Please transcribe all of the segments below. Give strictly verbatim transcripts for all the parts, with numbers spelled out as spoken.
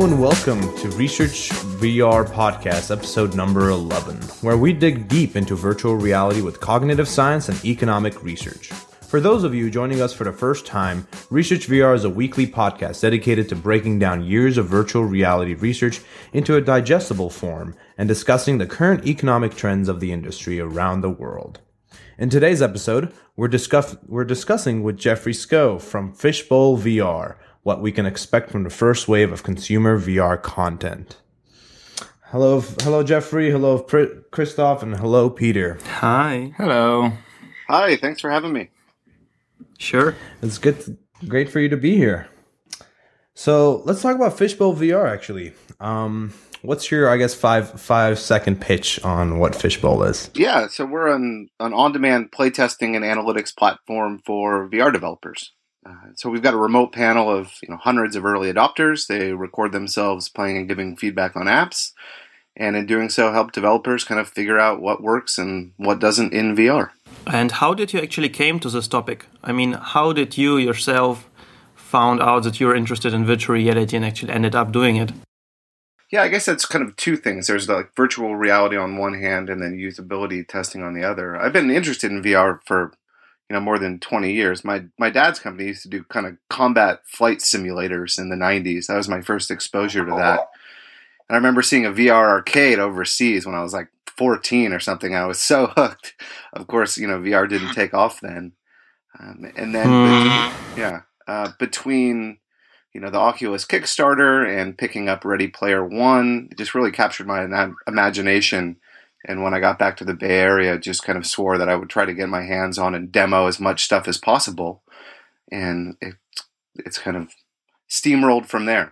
Hello and welcome to Research V R Podcast, episode number eleven, where we dig deep into virtual reality with cognitive science and economic research. For those of you joining us for the first time, Research V R is a weekly podcast dedicated to breaking down years of virtual reality research into a digestible form and discussing the current economic trends of the industry around the world. In today's episode, we're, discuss- we're discussing with Jeffrey Sko from Fishbowl V R what we can expect from the first wave of consumer V R content. Hello, hello Jeffrey, hello Christoph, and hello Peter. Hi. Hello. Hi, thanks for having me. Sure. It's good, great for you to be here. So let's talk about Fishbowl V R. Actually, um, what's your, I guess, five five second pitch on what Fishbowl is? Yeah, so we're an an on-demand playtesting and analytics platform for V R developers. Uh, so we've got a remote panel of you know hundreds of early adopters. They record themselves playing and giving feedback on apps, and in doing so, help developers kind of figure out what works and what doesn't in V R. And how did you actually came to this topic? I mean, how did you yourself found out that you were interested in virtual reality and actually ended up doing it? Yeah, I guess that's kind of two things. There's like virtual reality on one hand and then usability testing on the other. I've been interested in V R for you know more than twenty years. My my dad's company used to do kind of combat flight simulators in the nineties. That was my first exposure to that. And I remember seeing a V R arcade overseas when I was like fourteen or something. I was so hooked. Of course, you know, V R didn't take off then. Um, and then, mm. yeah, uh, between, you know, the Oculus Kickstarter and picking up Ready Player One, it just really captured my na- imagination. And when I got back to the Bay Area, just kind of swore that I would try to get my hands on and demo as much stuff as possible. And it, it's kind of steamrolled from there.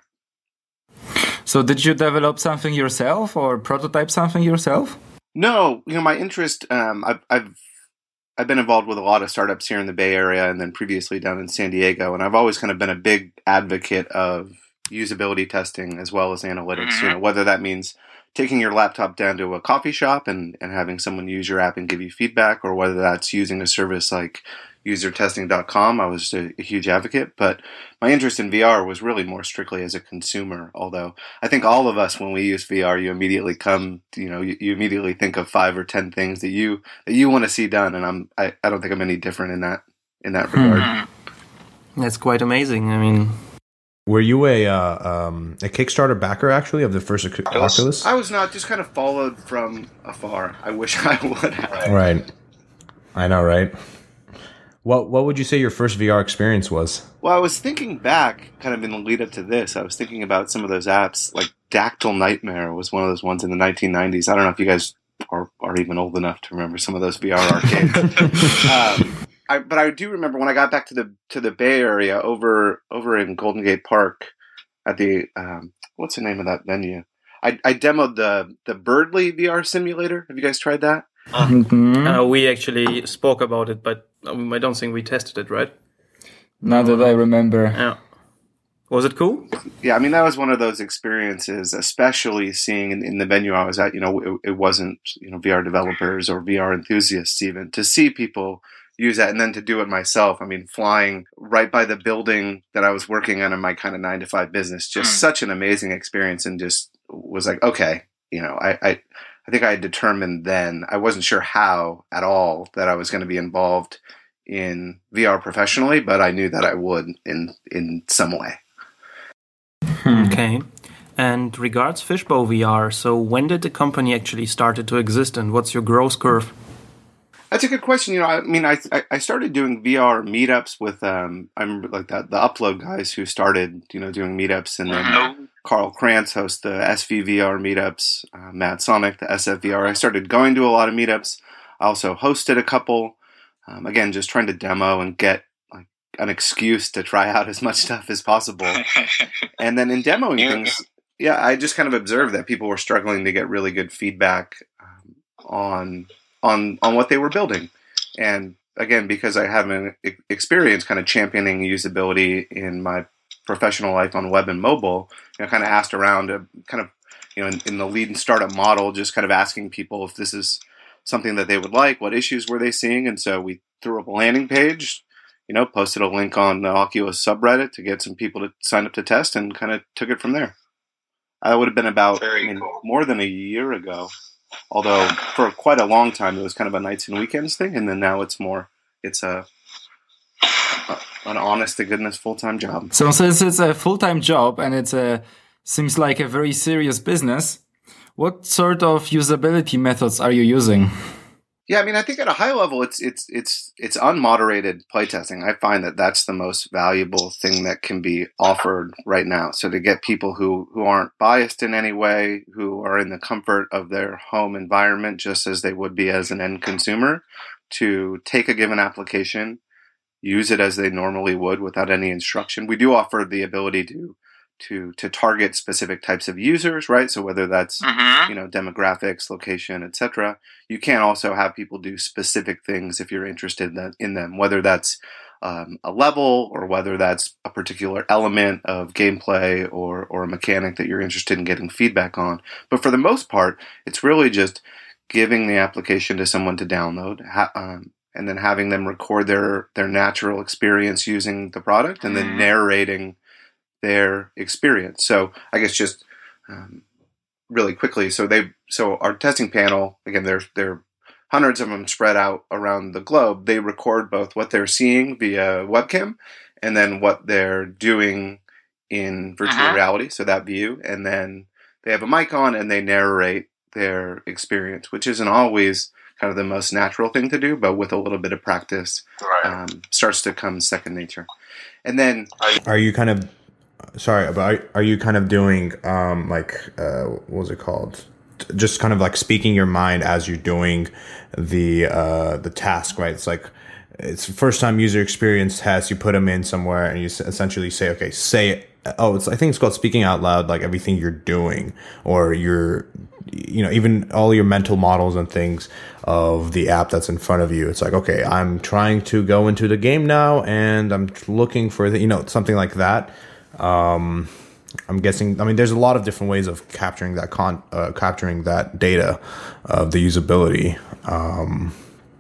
So did you develop something yourself or prototype something yourself? No, you know, my interest, um, I've, I've, I've been involved with a lot of startups here in the Bay Area and then previously down in San Diego. And I've always kind of been a big advocate of usability testing as well as analytics, mm-hmm. you know, whether that means taking your laptop down to a coffee shop and, and having someone use your app and give you feedback, or whether that's using a service like user testing dot com. I was a, a huge advocate, but my interest in V R was really more strictly as a consumer. Although I think all of us, when we use V R, you immediately come, you know, you, you immediately think of five or ten things that you that you want to see done, and I'm I, I don't think I'm any different in that in that regard. Hmm. That's quite amazing. I mean, were you a uh, um, a Kickstarter backer actually of the first Oculus? I was not, just kind of followed from afar. I wish I would have. Right, I know, right? What what would you say your first V R experience was? Well, I was thinking back, kind of in the lead up to this, I was thinking about some of those apps, like Dactyl Nightmare was one of those ones in the nineteen nineties. I don't know if you guys are, are even old enough to remember some of those V R arcades. um, I, but I do remember when I got back to the to the Bay Area over over in Golden Gate Park at the um, what's the name of that venue? I, I demoed the the Birdly V R simulator. Have you guys tried that? Mm-hmm. Uh, we actually spoke about it, but um, I don't think we tested it, right? Not that I remember. Yeah. Was it cool? Yeah, I mean, that was one of those experiences, especially seeing in, in the venue I was at, you know, it, it wasn't, you know, V R developers or V R enthusiasts even. To see people use that and then to do it myself, I mean, flying right by the building that I was working on in my kind of nine to five business, just mm. such an amazing experience, and just was like, okay, you know, I, I I think I had determined then, I wasn't sure how at all that I was going to be involved in V R professionally, but I knew that I would in in some way. Okay. And regards Fishbowl V R, so when did the company actually started to exist, and what's your growth curve? That's a good question. You know, I mean, I I started doing V R meetups with um, I remember like the the Upload guys who started, you know, doing meetups, and then Carl Krantz hosts the S V V R meetups, uh, Matt Sonic, the S F V R. I started going to a lot of meetups. I also hosted a couple. Um, again, just trying to demo and get like an excuse to try out as much stuff as possible. And then in demoing yeah. things, yeah, I just kind of observed that people were struggling to get really good feedback um, on on on what they were building. And again, because I have an experience kind of championing usability in my professional life on web and mobile, you know, kind of asked around, to kind of, you know, in, in the lead and startup model, just kind of asking people if this is something that they would like, what issues were they seeing, and so we threw up a landing page, you know, posted a link on the Oculus subreddit to get some people to sign up to test, and kind of took it from there. That would have been about Very I mean, cool. more than a year ago. Although for quite a long time it was kind of a nights and weekends thing, and then now it's more it's a, a an honest to goodness full time job. So since it's a full time job and it's a seems like a very serious business, what sort of usability methods are you using? Yeah, I mean, I think at a high level, it's it's it's it's unmoderated playtesting. I find that that's the most valuable thing that can be offered right now. So to get people who, who aren't biased in any way, who are in the comfort of their home environment, just as they would be as an end consumer, to take a given application, use it as they normally would without any instruction. We do offer the ability to to to target specific types of users, right? So whether that's Mm-hmm. you know demographics, location, et cetera. You can also have people do specific things if you're interested in, in them, whether that's um, a level or whether that's a particular element of gameplay or or a mechanic that you're interested in getting feedback on. But for the most part, it's really just giving the application to someone to download, ha- um, and then having them record their their natural experience using the product, and then narrating their experience. So I guess just um, really quickly, so they so our testing panel, again, there's there hundreds of them spread out around the globe. They record both what they're seeing via webcam and then what they're doing in virtual Uh-huh. reality, so that view, and then they have a mic on and they narrate their experience, which isn't always kind of the most natural thing to do, but with a little bit of practice, Right. um, starts to come second nature. And then Are you kind of sorry, but are, are you kind of doing um like uh what was it called? Just kind of like speaking your mind as you're doing the uh the task, right? It's like it's first time user experience test. You put them in somewhere and you s- essentially say, okay, say it. Oh, it's I think it's called speaking out loud, like everything you're doing, or your, you know, even all your mental models and things of the app that's in front of you. It's like, okay, I'm trying to go into the game now, and I'm looking for the, you know, something like that. Um, I'm guessing. I mean, there's a lot of different ways of capturing that con, uh, capturing that data of the usability. Um,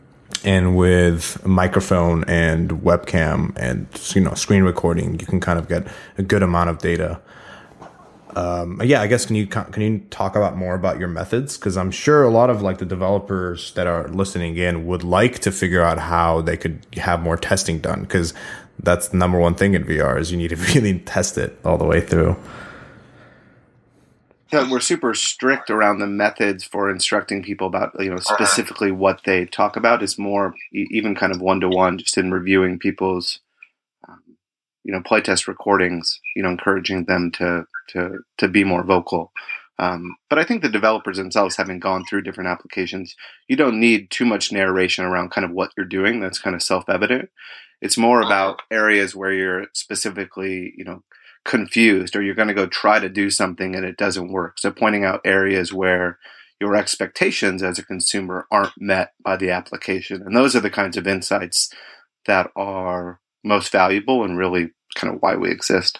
and with microphone and webcam and, you know, screen recording, you can kind of get a good amount of data. Um, yeah, I guess can you can you talk about more about your methods? Because I'm sure a lot of like the developers that are listening in would like to figure out how they could have more testing done, because that's the number one thing in V R is you need to really test it all the way through. that we're super strict around the methods for instructing people about, you know, specifically what they talk about. Is more e- even kind of one to one, just in reviewing people's, um, you know, playtest recordings. You know, encouraging them to to to be more vocal. Um, but I think the developers themselves, having gone through different applications, you don't need too much narration around kind of what you're doing. That's kind of self-evident. It's more about areas where you're specifically, you know, confused, or you're going to go try to do something and it doesn't work. So pointing out areas where your expectations as a consumer aren't met by the application. And those are the kinds of insights that are most valuable and really kind of why we exist.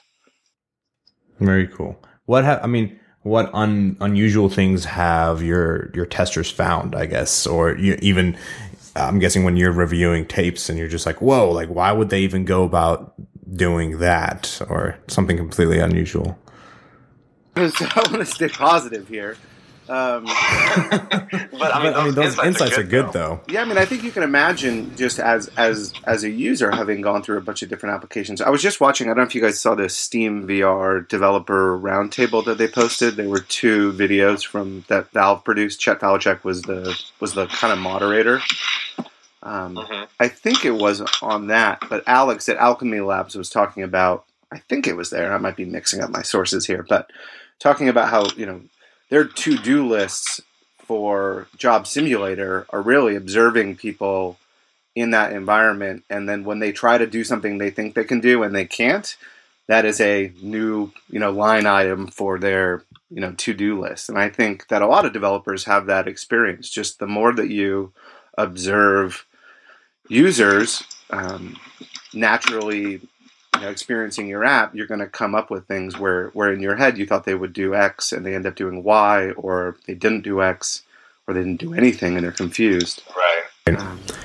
Very cool. What have I mean? What un, unusual things have your your testers found? I guess, or you, even I'm guessing when you're reviewing tapes and you're just like, whoa, like why would they even go about doing that, or something completely unusual? So I want to stay positive here. Um, But I mean, But, I mean, those insights are good, though. Yeah, I mean, I think you can imagine just as as as a user having gone through a bunch of different applications. I was just watching. I don't know if you guys saw the Steam V R developer roundtable that they posted. There were two videos from that Valve produced. Chet Valchek was the was the kind of moderator. Um, Mhm. I think it was on that, but Alex at Alchemy Labs was talking about. I think it was there. I might be mixing up my sources here, but talking about how, you know, their to-do lists for Job Simulator are really observing people in that environment, and then when they try to do something they think they can do and they can't, that is a new, you know, line item for their, you know, to-do list. And I think that a lot of developers have that experience. Just the more that you observe users um, naturally, you know, experiencing your app, you're going to come up with things where, where in your head you thought they would do X and they end up doing Y, or they didn't do X, or they didn't do anything and they're confused. Right. Um,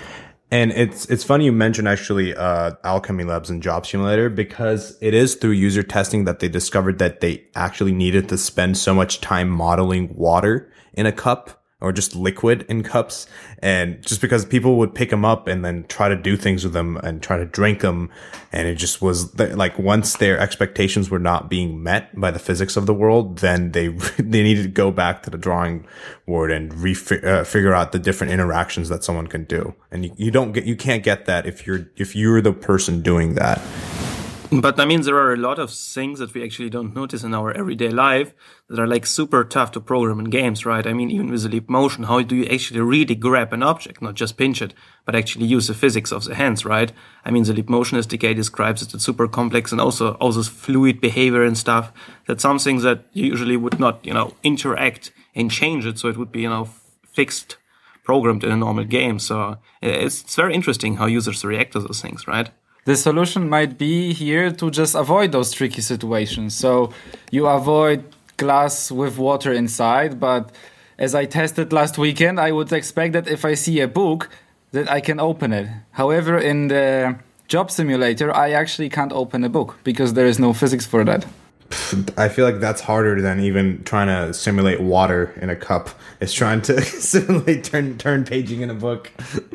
And it's it's funny you mentioned actually uh, Alchemy Labs and Job Simulator, because it is through user testing that they discovered that they actually needed to spend so much time modeling water in a cup or just liquid in cups. And just because people would pick them up and then try to do things with them and try to drink them. And it just was like, once their expectations were not being met by the physics of the world, then they, they needed to go back to the drawing board and re uh, figure out the different interactions that someone can do. And you, you don't get, you can't get that if you're, if you're the person doing that. But I mean, there are a lot of things that we actually don't notice in our everyday life that are like super tough to program in games, right? I mean, even with the leap motion, how do you actually really grab an object, not just pinch it, but actually use the physics of the hands, right? I mean, the leap motion, as D K describes it, it's super complex, and also all this fluid behavior and stuff. That's something that you usually would not, you know, interact and change it, so it would be, you know, fixed, programmed in a normal game. So it's, it's very interesting how users react to those things, right? The solution might be here to just avoid those tricky situations. So you avoid glass with water inside, but as I tested last weekend, I would expect that if I see a book, that I can open it. However, in the job simulator, I actually can't open a book because there is no physics for that. I feel like that's harder than even trying to simulate water in a cup. It's trying to simulate turn turn paging in a book.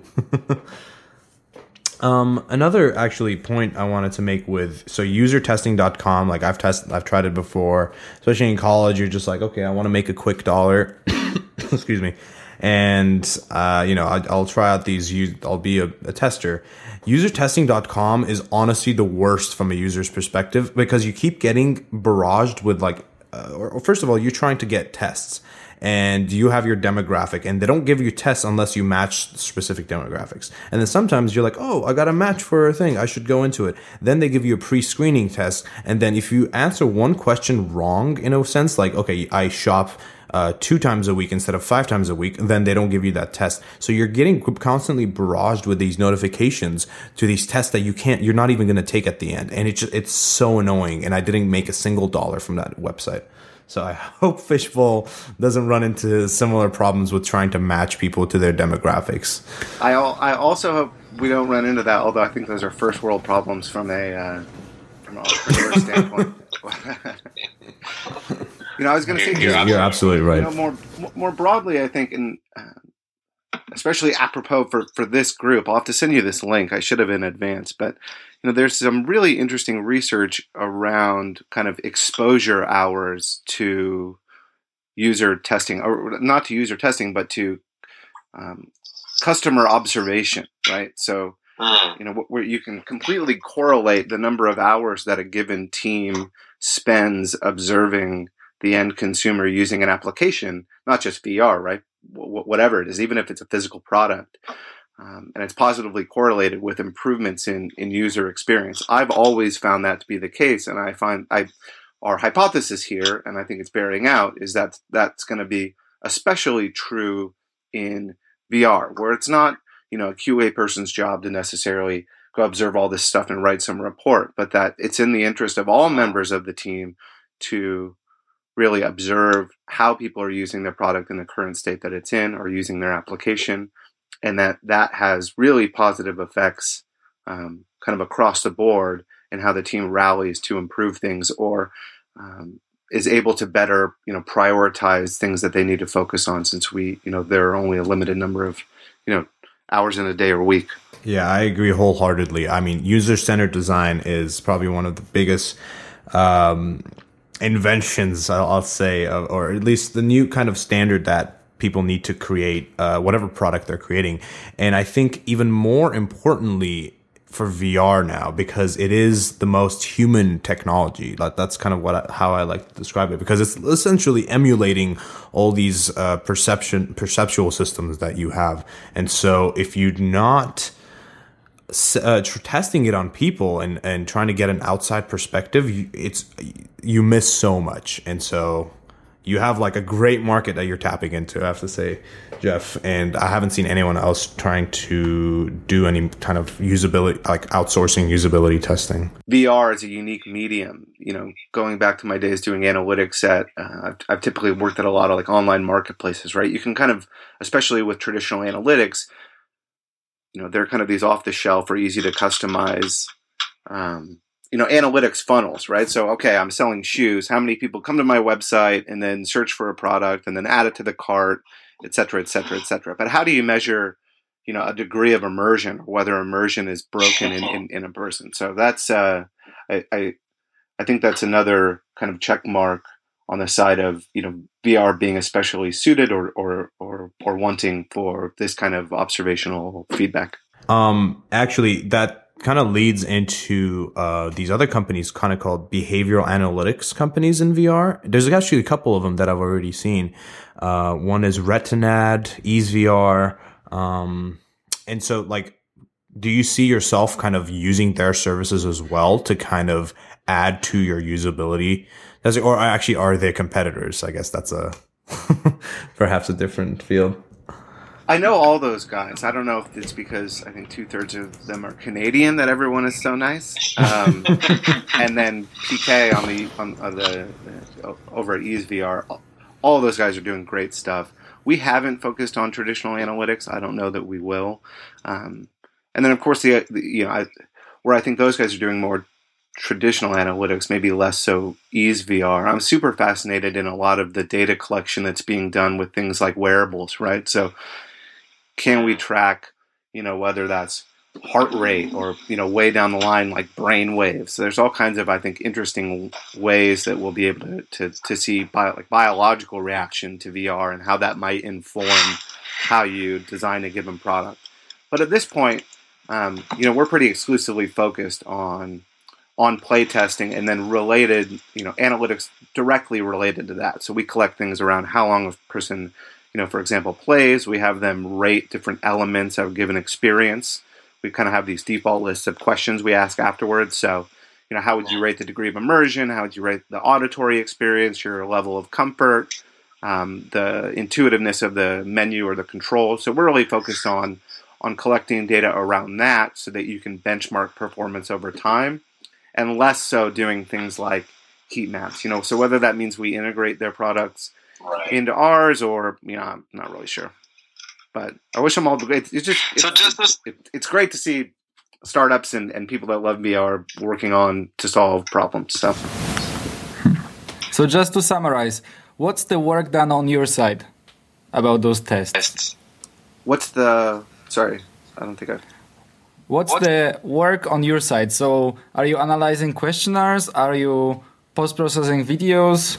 Um, another actually point I wanted to make with, so user testing dot com, like I've tested, I've tried it before, especially in college. You're just like, okay, I want to make a quick dollar, excuse me. And, uh, you know, I, I'll try out these, I'll be a, a tester. user testing dot com is honestly the worst from a user's perspective, because you keep getting barraged with like, uh, or, or first of all, you're trying to get tests. And you have your demographic, and they don't give you tests unless you match specific demographics. And then sometimes you're like, oh, I got a match for a thing, I should go into it. Then they give you a pre-screening test. And then if you answer one question wrong, in a sense, like, okay, I shop uh, two times a week instead of five times a week, then they don't give you that test. So you're getting constantly barraged with these notifications to these tests that you can't, you're not even going to take at the end. And it's just, it's so annoying. And I didn't make a single dollar from that website. So I hope Fishbowl doesn't run into similar problems with trying to match people to their demographics. I al- I also hope we don't run into that, although I think those are first world problems from a uh, from an entrepreneur standpoint. You know, I was going to say, you're, you're absolutely right. You know, more more broadly, I think, and uh, especially apropos for, for this group, I'll have to send you this link. I should have in advance, but you know, there's some really interesting research around kind of exposure hours to user testing, or not to user testing, but to um, customer observation, right? So, you know, where you can completely correlate the number of hours that a given team spends observing the end consumer using an application, not just V R, right? W- whatever it is, even if it's a physical product. Um, and it's positively correlated with improvements in, in user experience. I've always found that to be the case, and I find I, our hypothesis here, and I think it's bearing out, is that that's going to be especially true in V R, where it's not, you know, a Q A person's job to necessarily go observe all this stuff and write some report, but that it's in the interest of all members of the team to really observe how people are using their product in the current state that it's in, or using their application. And that that has really positive effects um, kind of across the board in how the team rallies to improve things, or um, is able to better, you know, prioritize things that they need to focus on, since we, you know, there are only a limited number of, you know, hours in a day or week. Yeah, I agree wholeheartedly. I mean, user-centered design is probably one of the biggest um, inventions, I'll say, or at least the new kind of standard that people need to create uh, whatever product they're creating. And I think even more importantly for V R now, because it is the most human technology. Like, that's kind of what I, how I like to describe it, because it's essentially emulating all these uh, perception perceptual systems that you have. And so if you're not uh, tr- testing it on people and, and trying to get an outside perspective, you, it's you miss so much. And so you have like a great market that you're tapping into, I have to say, Jeff. And I haven't seen anyone else trying to do any kind of usability, like outsourcing usability testing. V R is a unique medium. You know, going back to my days doing analytics at, uh, I've, I've typically worked at a lot of like online marketplaces, right? You can kind of, especially with traditional analytics, you know, they're kind of these off the shelf or easy to customize, um, you know, analytics funnels, right? So, okay, I'm selling shoes. How many people come to my website and then search for a product and then add it to the cart, et cetera, et cetera, et cetera. But how do you measure, you know, a degree of immersion, or whether immersion is broken in, in, in a person? So that's, uh, I, I, I think that's another kind of check mark on the side of, you know, V R being especially suited or, or, or, or wanting for this kind of observational feedback. Um, actually, that kind of leads into uh, these other companies kind of called behavioral analytics companies in V R. There's actually a couple of them that I've already seen. Uh, one is Retinad, EaseVR. Um, and so like, do you see yourself kind of using their services as well to kind of add to your usability? Does it, or actually are they competitors? I guess that's a perhaps a different field. I know all those guys. I don't know if it's because I think two thirds of them are Canadian that everyone is so nice. Um, and then P K on the on, on the uh, over at EaseVR, all, all those guys are doing great stuff. We haven't focused on traditional analytics. I don't know that we will. Um, and then of course the, the you know I, where I think those guys are doing more traditional analytics, maybe less so EaseVR. I'm super fascinated in a lot of the data collection that's being done with things like wearables, right? So can we track, you know, whether that's heart rate or, you know, way down the line, like brain waves? So there's all kinds of, I think, interesting ways that we'll be able to, to, to see bio, like biological reaction to V R and how that might inform how you design a given product. But at this point, um, you know, we're pretty exclusively focused on on play testing and then related, you know, analytics directly related to that. So we collect things around how long a person, you know, for example, plays. We have them rate different elements of a given experience. We kind of have these default lists of questions we ask afterwards. So, you know, how would you rate the degree of immersion? How would you rate the auditory experience, your level of comfort, um, the intuitiveness of the menu or the control? So we're really focused on, on collecting data around that so that you can benchmark performance over time, and less so doing things like heat maps. You know, so whether that means we integrate their products right into ours or, you know, I'm not really sure. But I wish them all the great. It's just, it's, so just this- it, it's great to see startups and, and people that love V R working on to solve problems. So. so just to summarize, what's the work done on your side about those tests? What's the, sorry, I don't think I... What's what? the work on your side? So are you analyzing questionnaires? Are you post-processing videos?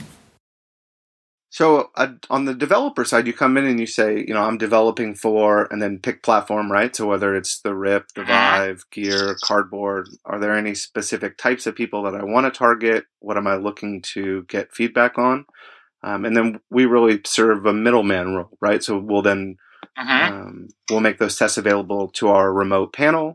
So uh, on the developer side, you come in and you say, you know, I'm developing for, and then pick platform, right? So whether it's the Rift, the Vive, Gear, Cardboard, are there any specific types of people that I want to target? What am I looking to get feedback on? Um, and then we really serve a middleman role, right? So we'll then, uh-huh. um, we'll make those tests available to our remote panel,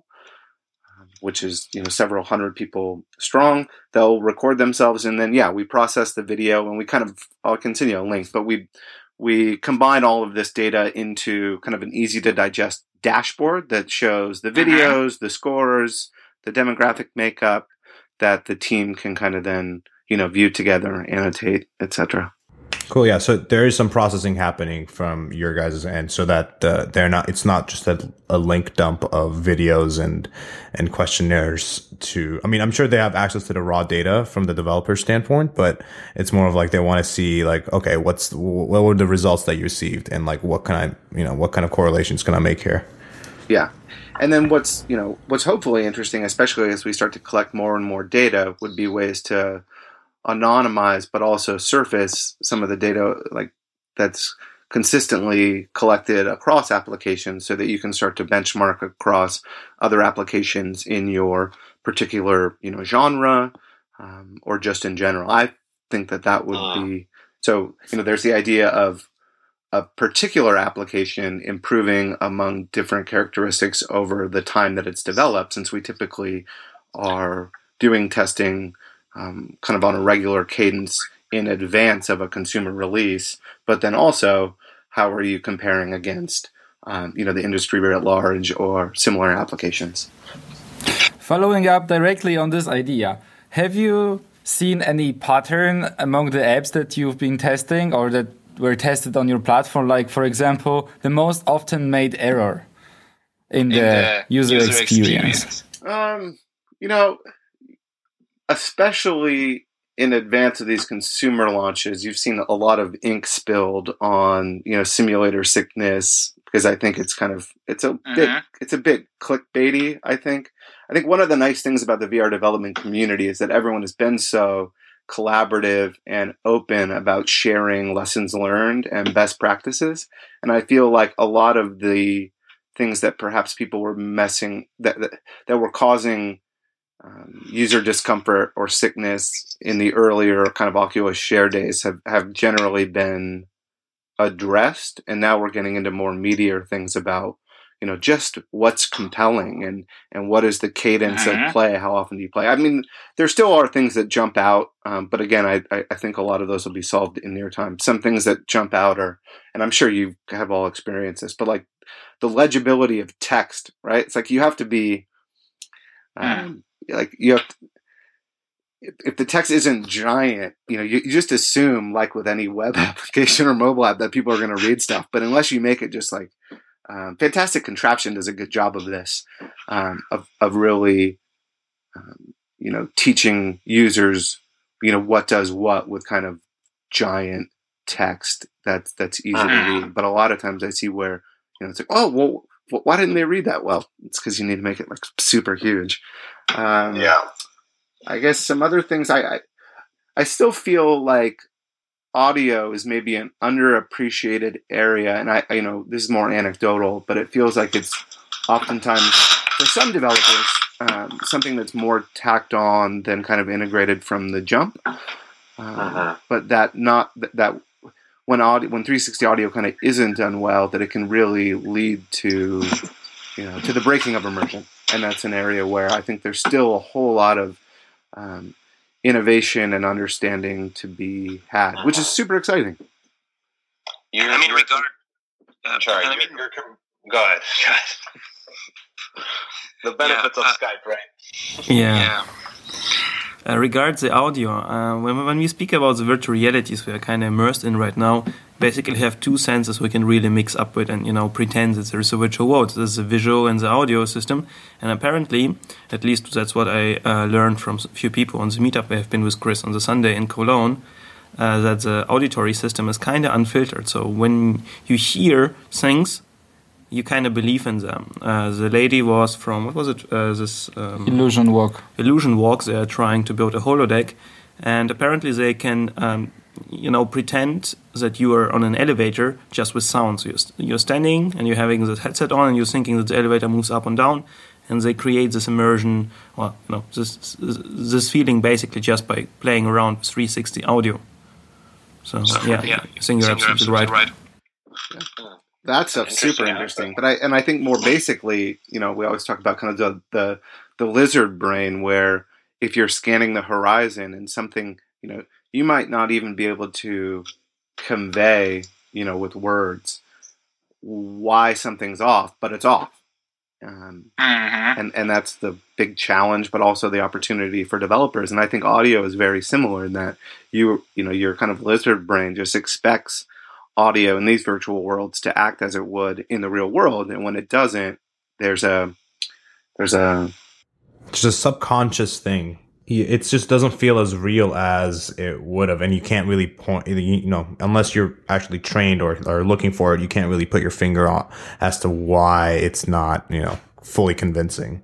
which is, you know, several hundred people strong. They'll record themselves, and then, yeah, we process the video, and we kind of, I'll continue a link, but we we combine all of this data into kind of an easy-to-digest dashboard that shows the videos, the scores, the demographic makeup that the team can kind of then, you know, view together, annotate, et cetera. Cool. Yeah. So there is some processing happening from your guys' end, so that uh, they're not. It's not just a, a link dump of videos and and questionnaires. To, I mean, I'm sure they have access to the raw data from the developer standpoint, but it's more of like they want to see, like, okay, what's what were the results that you received, and like what can I, you know, what kind of correlations can I make here? Yeah. And then what's, you know, what's hopefully interesting, especially as we start to collect more and more data, would be ways to anonymize, but also surface some of the data like that's consistently collected across applications, so that you can start to benchmark across other applications in your particular, you know, genre, um, or just in general. I think that that would be, so, you know, there's the idea of a particular application improving among different characteristics over the time that it's developed, since we typically are doing testing Um, kind of on a regular cadence in advance of a consumer release, but then also how are you comparing against, um, you know, the industry at large or similar applications? Following up directly on this idea, have you seen any pattern among the apps that you've been testing or that were tested on your platform? Like, for example, the most often made error. in the, the user, user experience? experience? Um, you know, especially in advance of these consumer launches, you've seen a lot of ink spilled on, you know, simulator sickness, because I think it's kind of, it's a mm-hmm. bit, it's a bit clickbaity, I think. I think one of the nice things about the V R development community is that everyone has been so collaborative and open about sharing lessons learned and best practices. And I feel like a lot of the things that perhaps people were messing, that, that, that were causing um, user discomfort or sickness in the earlier kind of Oculus Share days have, have generally been addressed. And now we're getting into more meatier things about, you know, just what's compelling and, and what is the cadence mm-hmm. of play? How often do you play? I mean, there still are things that jump out. Um, but again, I, I think a lot of those will be solved in near time. Some things that jump out are, and I'm sure you have all experienced this, but like the legibility of text, right? It's like you have to be, um, mm. like you have to, if, if the text isn't giant, you know, you, you just assume, like with any web application or mobile app, that people are going to read stuff. But unless you make it just like, Um, Fantastic Contraption does a good job of this, um, of of really, um, you know, teaching users, you know, what does what with kind of giant text that's that's easy to read. But a lot of times I see where, you know, it's like, oh, well, why didn't they read that? Well, it's because you need to make it like super huge. Um, yeah. I guess some other things I, I I still feel like audio is maybe an underappreciated area, and I, I, you know, this is more anecdotal, but it feels like it's oftentimes for some developers um, something that's more tacked on than kind of integrated from the jump. Uh, uh-huh. But that not that, that when audio, when three sixty audio kind of isn't done well, that it can really lead to, you know, to the breaking of immersion, and that's an area where I think there's still a whole lot of um, innovation and understanding to be had, uh-huh. which is super exciting. You, I mean, regard. Uh, sorry, I mean, you're, you're, go ahead. The benefits yeah, uh, of Skype, right? Yeah. yeah. Uh, regards the audio, uh, when when we speak about the virtual realities we are kind of immersed in right now, basically have two senses we can really mix up with and, you know, pretend that there is a virtual world. There's the visual and the audio system. And apparently, at least that's what I uh, learned from a few people on the meetup I have been with Chris on the Sunday in Cologne, uh, that the auditory system is kind of unfiltered. So when you hear things, you kind of believe in them. Uh, the lady was from, what was it? Uh, this um, Illusion Walk. Illusion Walk. They are trying to build a holodeck. And apparently they can... Um, you know, pretend that you are on an elevator just with sound. So you're, you're standing and you're having the headset on and you're thinking that the elevator moves up and down, and they create this immersion, or you know, this this feeling basically just by playing around with three sixty audio. So, so yeah, yeah, I think you're absolutely, absolutely right. right. Yeah. That stuff's super interesting. But I and I think more basically, you know, we always talk about kind of the the, the lizard brain, where if you're scanning the horizon and something, you know, you might not even be able to convey, you know, with words why something's off, but it's off. Um, mm-hmm. and, and that's the big challenge, but also the opportunity for developers. And I think audio is very similar in that you, you know, your kind of lizard brain just expects audio in these virtual worlds to act as it would in the real world. And when it doesn't, there's a, there's a, just a subconscious thing. It just doesn't feel as real as it would have, and you can't really point, you know, unless you're actually trained or, or looking for it, you can't really put your finger on as to why it's not, you know, fully convincing.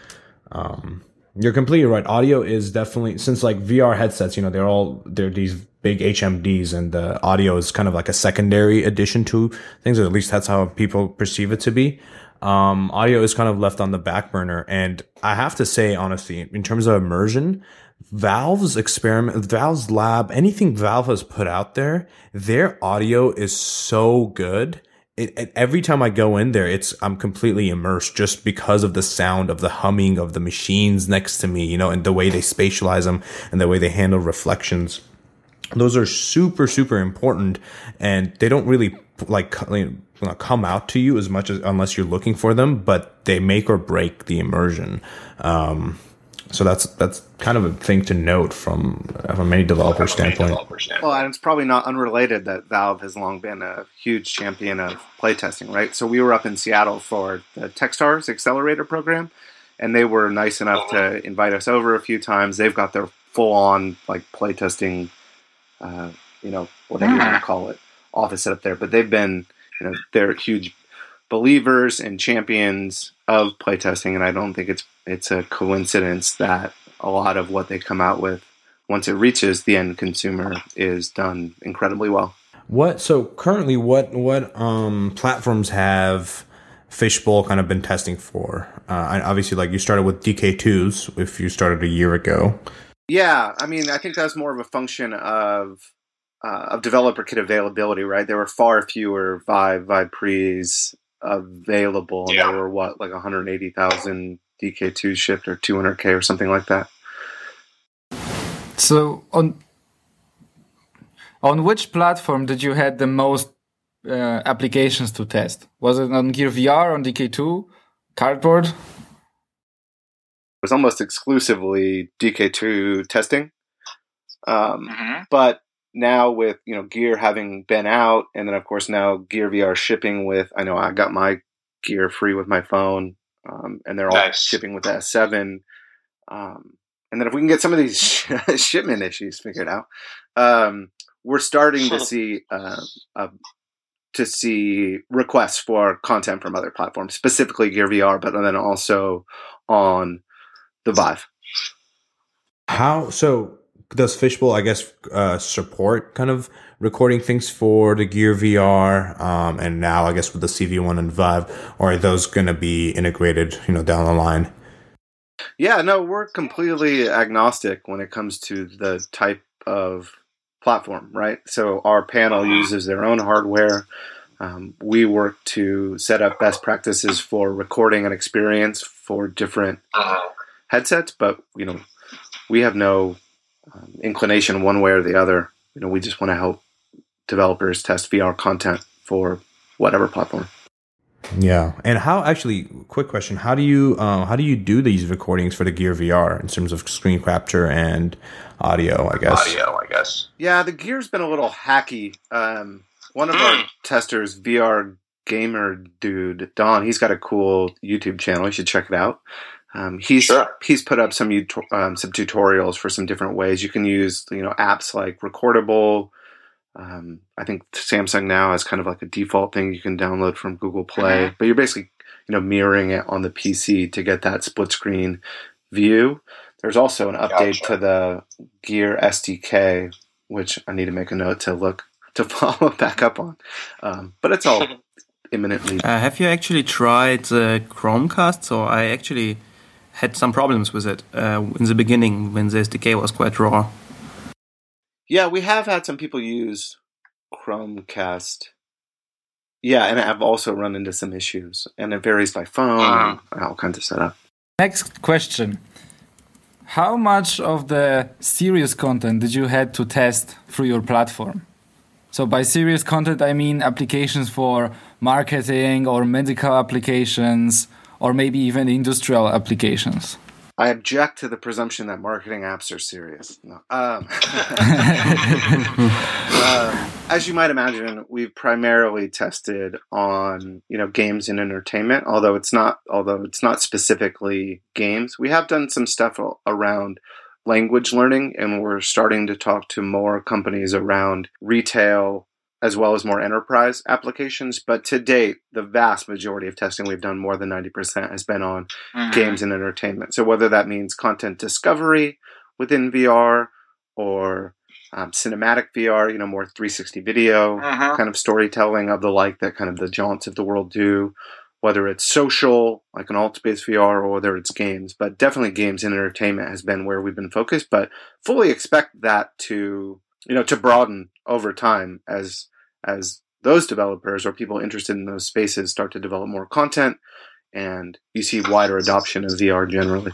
Um, you're completely right. Audio is definitely, since like V R headsets, you know, they're all, they're these big H M Ds, and the audio is kind of like a secondary addition to things, or at least that's how people perceive it to be. Um, audio is kind of left on the back burner. And I have to say, honestly, in terms of immersion, Valve's experiment, Valve's lab, anything Valve has put out there, their audio is so good. It, it, every time I go in there, it's, I'm completely immersed just because of the sound of the humming of the machines next to me, you know, and the way they spatialize them and the way they handle reflections. Those are super, super important, and they don't really like come out to you as much as unless you're looking for them, but they make or break the immersion. Um, So that's that's kind of a thing to note from from any developer standpoint. Well, and it's probably not unrelated that Valve has long been a huge champion of playtesting, right? So we were up in Seattle for the Techstars Accelerator program, and they were nice enough to invite us over a few times. They've got their full-on like playtesting, uh, you know, whatever you want to call it, office set up there. But they've been, you know, they're huge believers and champions of playtesting, and I don't think it's it's a coincidence that a lot of what they come out with, once it reaches the end consumer, is done incredibly well. What so currently what what um, platforms have Fishbowl kind of been testing for? Uh, obviously, like you started with D K twos if you started a year ago. Yeah, I mean, I think that's more of a function of uh, of developer kit availability, right? There were far fewer Vive Vive Pres available. Yeah. There were what, like one hundred eighty thousand D K two shipped, or two hundred K or something like that. So on on which platform did you had the most uh, applications to test? Was it on Gear V R, on D K two, Cardboard? It was almost exclusively D K two testing. Um, mm-hmm. But now with, you know, Gear having been out, and then of course now Gear V R shipping with, I know I got my Gear free with my phone, um, and they're all nice. Shipping with the S seven. Um, and then if we can get some of these shipment issues figured out, um, we're starting to see uh, uh, to see requests for content from other platforms, specifically Gear V R, but then also on the Vive. How so? Does Fishbowl, I guess, uh, support kind of recording things for the Gear V R, um, and now I guess with the C V one and Vive, or are those going to be integrated, you know, down the line? Yeah, no, we're completely agnostic when it comes to the type of platform, right? So our panel uses their own hardware. Um, we work to set up best practices for recording an experience for different headsets, but you know, we have no Um, inclination one way or the other. You know, we just want to help developers test V R content for whatever platform. Yeah, and how actually? Quick question: How do you uh, how do you do these recordings for the Gear V R in terms of screen capture and audio? I guess. Audio, I guess. Yeah, the Gear's been a little hacky. Um, one of our testers, V R gamer dude Don, he's got a cool YouTube channel. You should check it out. Um, he's sure. he's put up some um, some tutorials for some different ways you can use, you know, apps like Recordable. Um, I think Samsung now has kind of like a default thing you can download from Google Play, mm-hmm. but you're basically, you know, mirroring it on the P C to get that split screen view. There's also an update gotcha. to the Gear S D K, which I need to make a note to look to follow back up on. Um, but it's all imminently. Uh, have you actually tried the Chromecast? So I actually had some problems with it uh, in the beginning when the S D K was quite raw. Yeah, we have had some people use Chromecast. Yeah, and I've also run into some issues, and it varies by phone uh, and all kinds of setup. Next question. How much of the serious content did you had to test through your platform? So by serious content, I mean applications for marketing or medical applications, or maybe even industrial applications. I object to the presumption that marketing apps are serious. No. Um, uh, as you might imagine, we've primarily tested on, you know, games and entertainment. Although it's not, although it's not specifically games, we have done some stuff around language learning, and we're starting to talk to more companies around retail, as well as more enterprise applications. But to date, the vast majority of testing we've done, more than ninety percent, has been on mm-hmm. games and entertainment. So whether that means content discovery within V R or um, cinematic V R, you know, more three sixty video uh-huh. kind of storytelling of the like that kind of the jaunts of the world do, whether it's social, like an alt-based V R, or whether it's games. But definitely games and entertainment has been where we've been focused, but fully expect that to, you know, to broaden over time as as those developers or people interested in those spaces start to develop more content, and you see wider adoption of V R generally.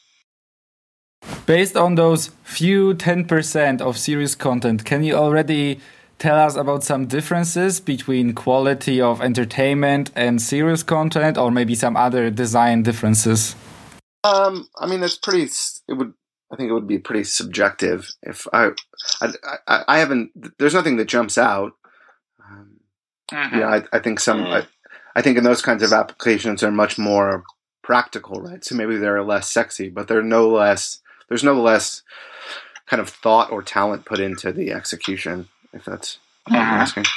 Based on those few ten percent of serious content, can you already tell us about some differences between quality of entertainment and serious content, or maybe some other design differences? Um, I mean, it's pretty. It would. I think it would be pretty subjective. If I, I, I, I haven't. There's nothing that jumps out. Um, mm-hmm. Yeah, I, I think some. Mm-hmm. I, I think in those kinds of applications are much more practical, right? So maybe they're less sexy, but they're no less. There's no less kind of thought or talent put into the execution. If that's what mm-hmm. you're asking.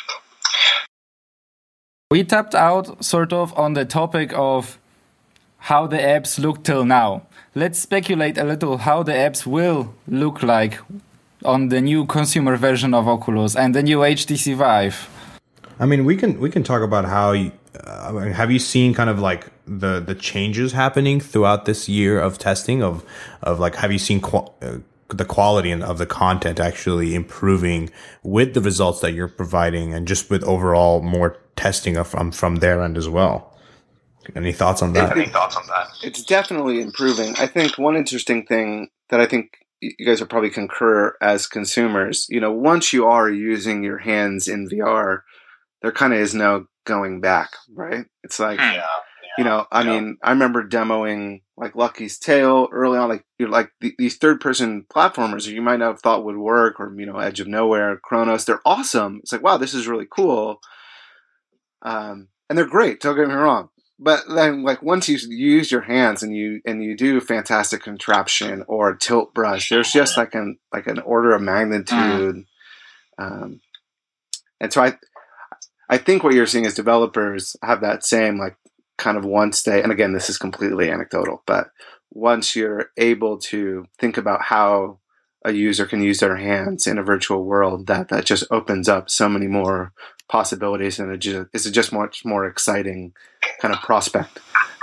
We tapped out sort of on the topic of how the apps look till now. Let's speculate a little how the apps will look like on the new consumer version of Oculus and the new H T C Vive. I mean, we can we can talk about how. Uh, have you seen kind of like the the changes happening throughout this year of testing of of like have you seen qual- uh, the quality of the content actually improving with the results that you're providing and just with overall more testing of, from from their end as well? Any thoughts on that? Any thoughts on that? It's definitely improving. I think one interesting thing that I think you guys will probably concur as consumers, you know, once you are using your hands in V R, there kind of is no going back, right? It's like, yeah, yeah, you know, I yeah. mean, I remember demoing like Lucky's Tale early on, like you're like the, these third-person platformers you might not have thought would work, or you know, Edge of Nowhere, Chronos. They're awesome. It's like, wow, this is really cool, um, and they're great. Don't get me wrong. But then, like once you use your hands and you and you do fantastic contraption or tilt brush, there's just like an like an order of magnitude, um, and so I I think what you're seeing is developers have that same like kind of once they, and again this is completely anecdotal, but once you're able to think about how a user can use their hands in a virtual world, that that just opens up so many more possibilities, and it just, it's just much more exciting kind of prospect.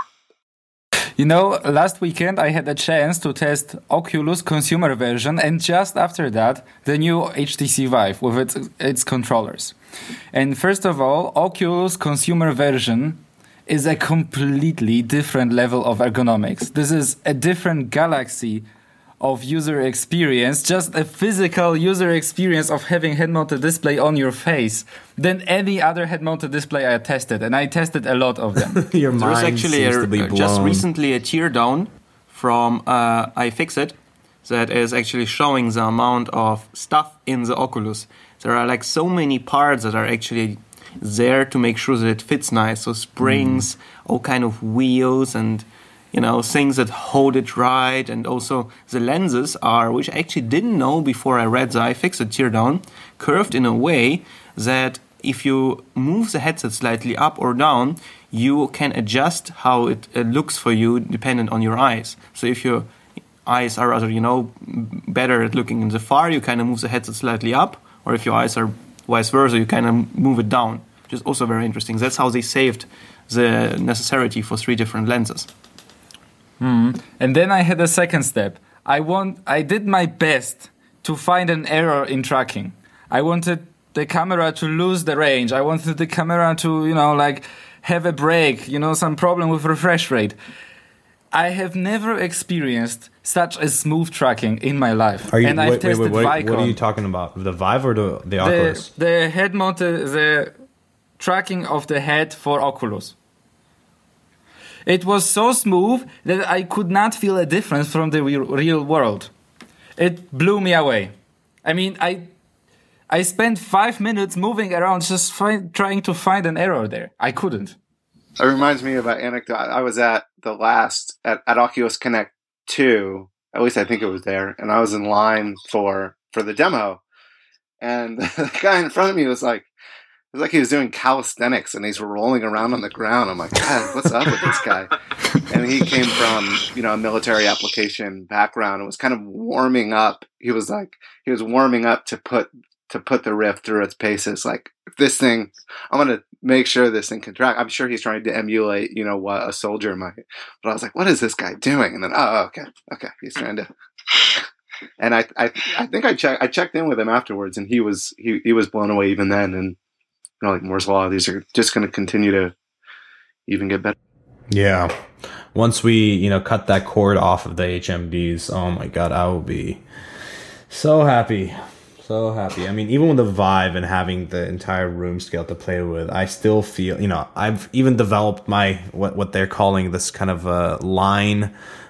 You know, last weekend I had a chance to test Oculus consumer version, and just after that, the new H T C Vive with its its controllers. And first of all, Oculus consumer version is a completely different level of ergonomics. This is a different galaxy of user experience, just a physical user experience of having head-mounted display on your face than any other head-mounted display I tested, and I tested a lot of them. Your There was mind actually seems a, to be blown. just recently a teardown from uh, iFixit that is actually showing the amount of stuff in the Oculus. There are like so many parts that are actually there to make sure that it fits nice. So springs, mm. all kind of wheels, and you know, things that hold it right, and also the lenses are, which I actually didn't know before I read the iFixit teardown, curved in a way that if you move the headset slightly up or down, you can adjust how it, it looks for you dependent on your eyes. So if your eyes are rather, you know, better at looking in the far, you kind of move the headset slightly up, or if your eyes are vice versa, you kind of move it down, which is also very interesting. That's how they saved the necessity for three different lenses. Mm. And then I had a second step. I want. I did my best to find an error in tracking. I wanted the camera to lose the range. I wanted the camera to, you know, like have a break, you know, some problem with refresh rate. I have never experienced such a smooth tracking in my life. Are you, and wait, I've tested wait, wait, Vicon. What are you talking about? The Vive or the, the Oculus? The, the head-mounted, the tracking of the head for Oculus. It was so smooth that I could not feel a difference from the real, real world. It blew me away. I mean, I I spent five minutes moving around just find, trying to find an error there. I couldn't. It reminds me of an anecdote. I was at the last, at, at Oculus Connect two, at least I think it was there, and I was in line for, for the demo. And the guy in front of me was like, it was like he was doing calisthenics and he's rolling around on the ground. I'm like, God, what's up with this guy? And he came from, you know, a military application background and was kind of warming up. He was like, he was warming up to put, to put the Rift through its paces. Like, this thing, I'm going to make sure this thing can track. I'm sure he's trying to emulate, you know, what a soldier might. But I was like, what is this guy doing? And then, oh, okay, okay. He's trying to. And I, I, I think I checked, I checked in with him afterwards and he was, he, he was blown away even then. And, you know, like Moore's Law, these are just going to continue to even get better. Yeah. Once we, you know, cut that cord off of the H M Ds, oh my God, I will be so happy. So happy. I mean, even with the Vive and having the entire room scale to play with, I still feel, you know, I've even developed my, what, what they're calling this kind of uh, line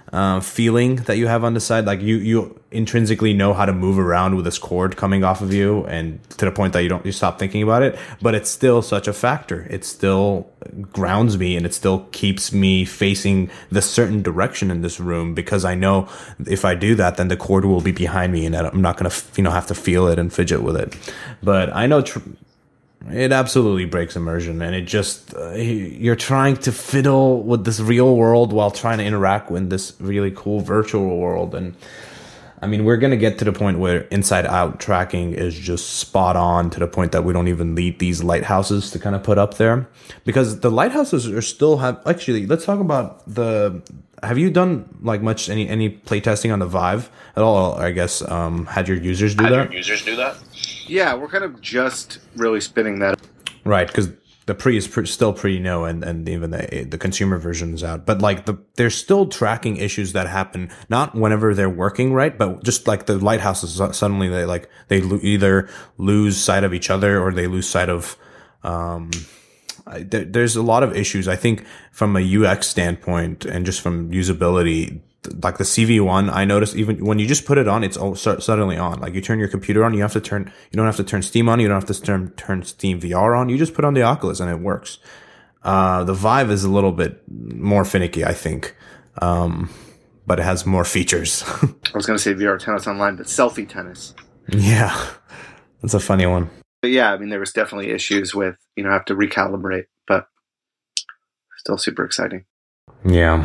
uh, feeling that you have on the side. Like you, you intrinsically know how to move around with this cord coming off of you, and to the point that you don't, you stop thinking about it. But it's still such a factor. It still grounds me, and it still keeps me facing the certain direction in this room, because I know if I do that, then the cord will be behind me, and I'm not gonna, you know, have to feel it and fidget with it. But I know. Tr- It absolutely breaks immersion, and it just, uh, you're trying to fiddle with this real world while trying to interact with this really cool virtual world. And I mean, we're going to get to the point where inside out tracking is just spot on, to the point that we don't even need these lighthouses to kind of put up there, because the lighthouses are still have, actually, let's talk about the, have you done like much, any, any play testing on the Vive at all? I guess, um, had your users do had that? Your users do that? Yeah, we're kind of just really spinning that. Right, because the pre is pre- still pretty new, and, and even the the consumer version is out. But like the there's still tracking issues that happen, not whenever they're working right, but just like the lighthouses suddenly they like they lo- either lose sight of each other, or they lose sight of. Um, I, there, there's a lot of issues, I think, from a U X standpoint and just from usability. Like the C V one, I noticed even when you just put it on, it's all suddenly on. Like you turn your computer on, you have to turn, you don't have to turn Steam on, you don't have to turn, turn Steam V R on. You just put on the Oculus and it works. Uh, the Vive is a little bit more finicky, I think. Um, but it has more features. I was going to say V R tennis online, but selfie tennis. Yeah. That's a funny one. But yeah, I mean, there was definitely issues with, you know, have to recalibrate, but still super exciting. Yeah.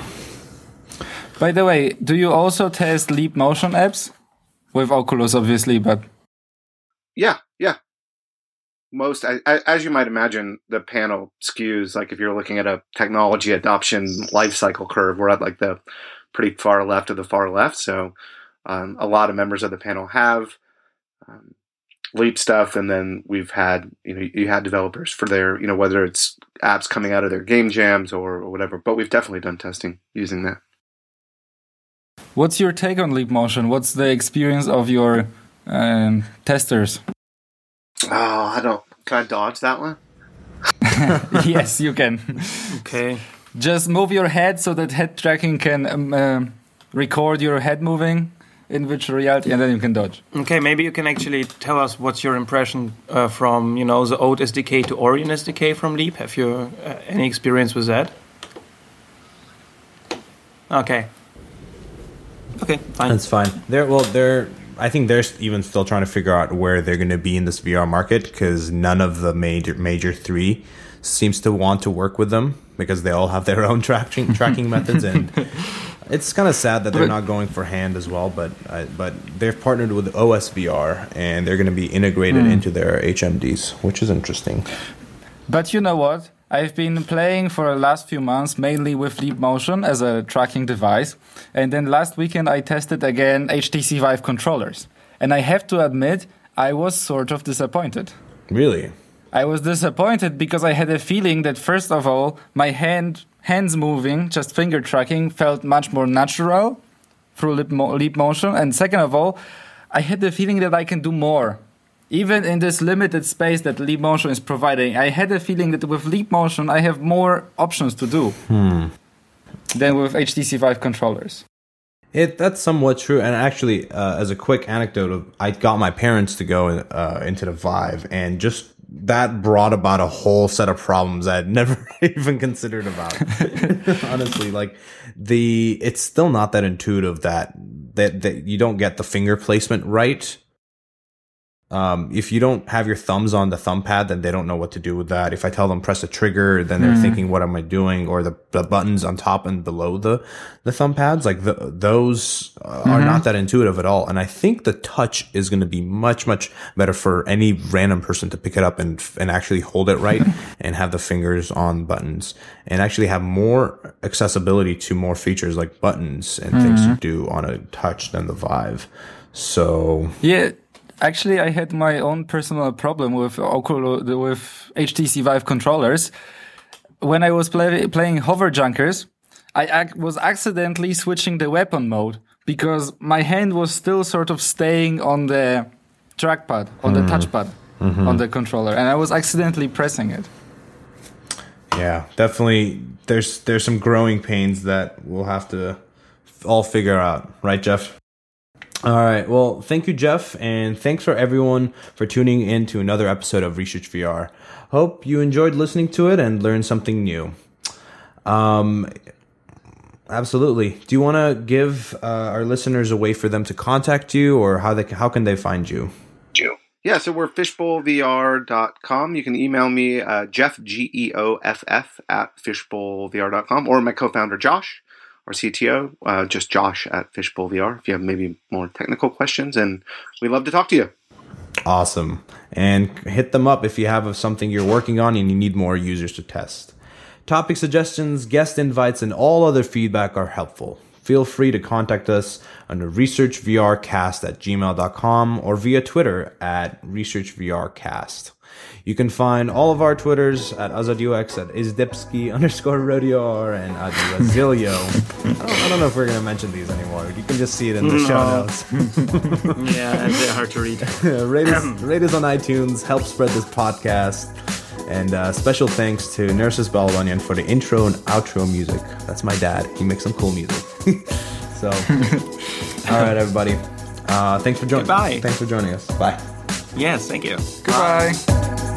By the way, do you also test Leap Motion apps? With Oculus, obviously, but... Yeah, yeah. Most, I, I, as you might imagine, the panel skews, like if you're looking at a technology adoption life cycle curve, we're at like the pretty far left of the far left. So um, a lot of members of the panel have um, Leap stuff, and then we've had, you know, you had developers for their, you know, whether it's apps coming out of their game jams or, or whatever, but we've definitely done testing using that. What's your take on Leap Motion? What's the experience of your um, testers? Oh, I don't. Can I dodge that one? Yes, you can. Okay. Just move your head so that head tracking can um, uh, record your head moving in virtual reality, and then you can dodge. Okay, maybe you can actually tell us what's your impression uh, from, you know, the old S D K to Orion S D K from Leap. Have you uh, any experience with that? Okay. Okay, fine. That's fine. They're well, they're. I think they're even still trying to figure out where they're going to be in this V R market, because none of the major major three seems to want to work with them, because they all have their own tracking tracking methods, and it's kind of sad that they're not going for hand as well. But uh, but they've partnered with O S V R, and they're going to be integrated mm. into their H M Ds, which is interesting. But you know what? I've been playing for the last few months mainly with Leap Motion as a tracking device. And then last weekend I tested again H T C Vive controllers. And I have to admit, I was sort of disappointed. Really? I was disappointed because I had a feeling that, first of all, my hand hands moving, just finger tracking, felt much more natural through Leap, Mo- Leap Motion. And second of all, I had the feeling that I can do more. Even in this limited space that Leap Motion is providing, I had a feeling that with Leap Motion, I have more options to do hmm. than with H T C Vive controllers. It that's somewhat true. And actually, uh, as a quick anecdote, of, I got my parents to go uh, into the Vive, and just that brought about a whole set of problems I had never even considered about. Honestly, like the it's still not that intuitive that that that you don't get the finger placement right. Um, if you don't have your thumbs on the thumb pad, then they don't know what to do with that. If I tell them press a trigger, then they're mm. thinking, what am I doing? Or the, the buttons on top and below the, the thumb pads, like the, those uh, mm-hmm. are not that intuitive at all. And I think the touch is going to be much, much better for any random person to pick it up and, and actually hold it right and have the fingers on buttons and actually have more accessibility to more features like buttons and mm-hmm. things to do on a touch than the Vive. So yeah. Actually, I had my own personal problem with Oculus, with H T C Vive controllers. When I was play, playing Hover Junkers, I ac- was accidentally switching the weapon mode because my hand was still sort of staying on the trackpad, on mm. the touchpad, mm-hmm. on the controller, and I was accidentally pressing it. Yeah, definitely. There's there's some growing pains that we'll have to all figure out, right, Jeff? All right. Well, thank you, Jeff, and thanks for everyone for tuning in to another episode of Research V R. Hope you enjoyed listening to it and learned something new. Um, absolutely. Do you want to give uh, our listeners a way for them to contact you, or how they how can they find you? Yeah, so we're fishbowl v r dot com. You can email me, uh, Jeff, G E O F F, at fishbowl v r dot com, or my co-founder, Josh, our C T O, uh, just Josh at Fishbowl V R, if you have maybe more technical questions, and we'd love to talk to you. Awesome. And hit them up if you have something you're working on and you need more users to test. Topic suggestions, guest invites, and all other feedback are helpful. Feel free to contact us under researchvrcast at gmail dot com or via Twitter at researchvrcast. You can find all of our Twitters at AzadUX, at Izdipski underscore Rodeo, and at Wazilio. I don't, I don't know if we're going to mention these anymore. You can just see it in the no. show notes. Yeah, they're hard to read. rate, us, rate us on iTunes. Help spread this podcast. And uh, special thanks to Nurses Balwanian for the intro and outro music. That's my dad. He makes some cool music. So, all right, everybody. Uh, thanks for joining. Goodbye. Thanks for joining us. Bye. Yes, thank you. Goodbye. Bye.